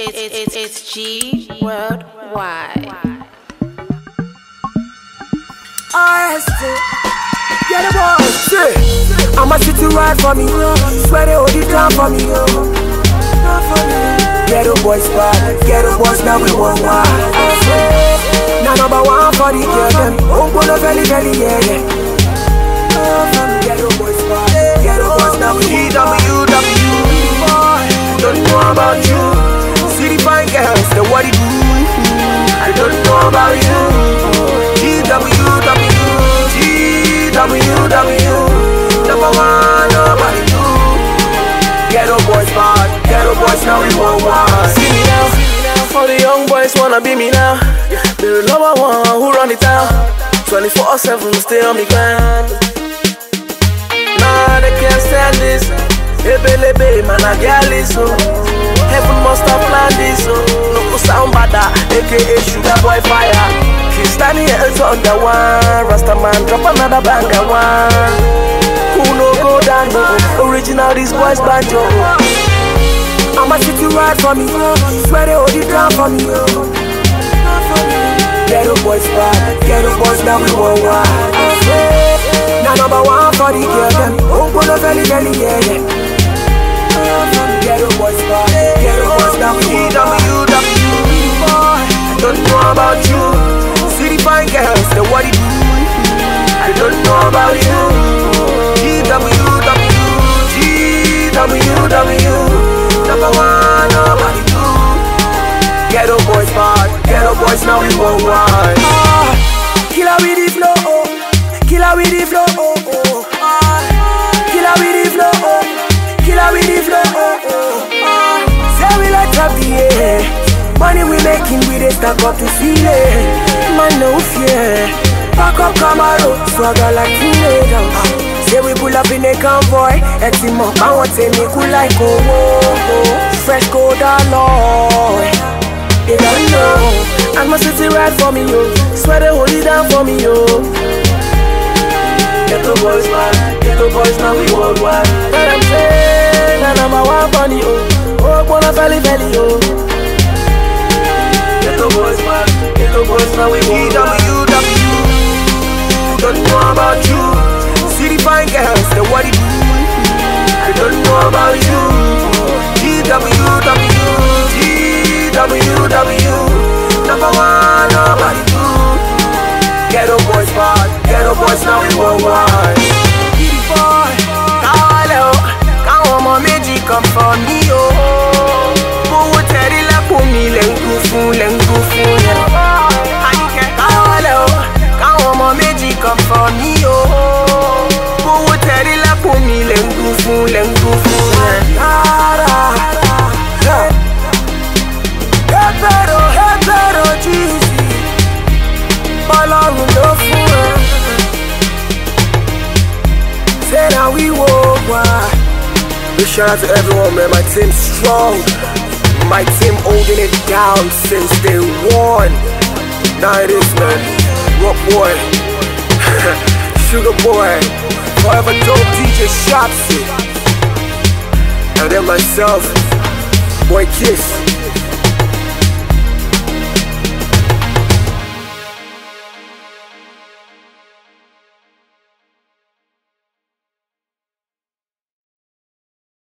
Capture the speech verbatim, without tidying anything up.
It's, it's, it's G Worldwide. I still get a boy. Shit, I'ma sit you right for me. Swear they hold it down for me. Ghetto boys bad, ghetto boys now we want one. Now number one for the girl them. Don't go no belly belly yeah yeah. Ghetto boys bad, ghetto boys now we want one. W W boy, don't know about you. See the fine girls, the what it do. I don't know about you. G W W, G W W, number one, nobody do. Ghetto boys bad, ghetto boys now we want one. See me now, all the young boys wanna be me now. They're the number one who run the town. twenty-four seven stay on the grind. Nah, they can't stand this. Ebe lebe, man I get this so. Heaven must have planned this so. Local sound bada, aka Sugar Boy Fire. He's standing here on the one. Rasta man drop another banger one. Who no go down no? Original these boys banjo. I'ma sit you right for me. Swear they hold it down for me. Ghetto boys bad, ghetto boys now we want one. Now number one for the girl them. Don't go no belly belly yeah yeah. Ghetto boys bad, ghetto boys now we want one. W W boy, don't know about you. See the fine girls, the what it do. I don't know about you. G W W, G W W, number one, nobody do. Ghetto boys bad, ghetto boys now we want one. Ah, killer with the flow, oh. Killer with the flow, oh oh. Ah, killer with the flow, oh. Killer with the flow, oh oh. Ah, say we like up the air. Money we making, we dey stack up to ceiling. Man no fear. Pack up Camaro, swagger like teenagers. Say we pull up in a convoy, et him up, I want to make you like oh oh oh. Fresh gold alloy. They don't know, I'ma sit it right for me yo. Swear they hold it down for me yo. Ghetto boys man, ghetto boys now we worldwide. But I'm saying, and I'm a one funny oh. Oh, wanna belly belly yo. Ghetto boys man, ghetto boys now we worldwide. W W, don't know about you. See the fine girls, the what it do. I don't know about you. G W W, G W W, number one, nobody do. Ghetto boys bad, ghetto boys now we want one. Giddy boy, Kawale, Kawo Meji come for me oh. Go tell the la for me, lengu fun, lengu fun. Anike Kawale, Kawo Meji come for me oh. Go tell the la for me, lengu fun, lengu fun. Nara, Hepero, Hepero, Jeezy. Ọlọ́run ló fún ẹ. Say now we walk wide. Big shout out to everyone, man. My team's strong. My team holding it down since day one. Now it is, man. Rock boy, Sugar boy, forever dope D J Shopsy, and then myself, Boy Kiss.